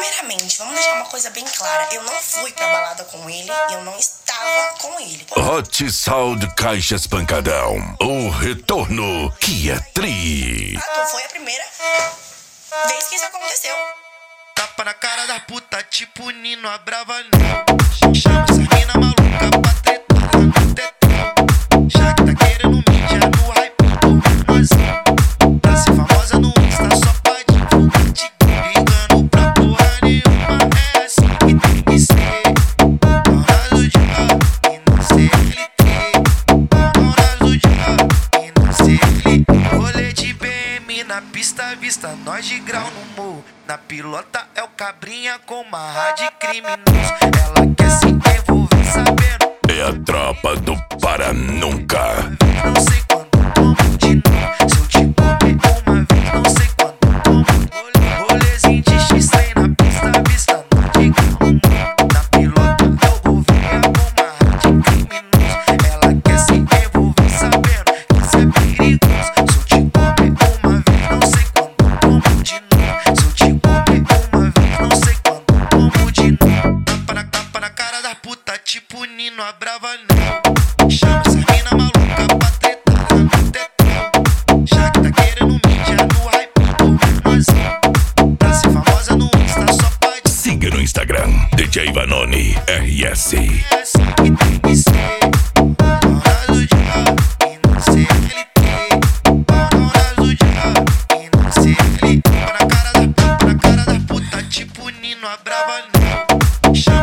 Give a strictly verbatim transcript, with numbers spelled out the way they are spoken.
primeiramente, vamos deixar uma coisa bem clara. Eu não fui pra balada com ele, eu não estava com ele. Hot Sound Caixas Pancadão, o retorno que é tri. Ah, foi a primeira vez que isso aconteceu. Tapa na cara da puta, tipo Nino Abravanel. Chama essa mina maluca pra tretar lá no tetão. Já que tá querendo mídia no hype do menozão. Pra ser famosa no Insta só pra divulgar te ligando pra porra nenhuma. É assim que tem que ser. Dona do dia e na C L T. Dona do dia e na C L T. Rolê de B M na pista, vista nós de grau no morro. Na pilota é o cabrinha com marra de criminoso. Ela quer se envolver sabendo. É a tropa do Para Nunca. Não sei quando tomo de novo. Se eu te comer uma vez, não sei quando tomo. Rolezinho de X-Trem na pista, vista nós de grau. Na pilota é o governo com marra de criminoso. Ela quer se envolver sabendo que isso é perigoso. Se eu te comer uma vez, não sei quando tomo de novo. Se eu te comer uma vez, não sei quando tomo de novo. Tapa na, tapa na cara da puta, tipo Nino Abravanel. Chama essa mina maluca pra tretar lá no tetão. Já que tá querendo mídia no hype do menozão. Pra ser famosa no Insta só pode. Siga no Instagram, D J Vanoni R S. É assim que tem que ser. Dona do dia e na C L T. Dona do dia e na C L T. Tapa na cara da puta, na cara da puta, tipo Nino Abravanel. Chama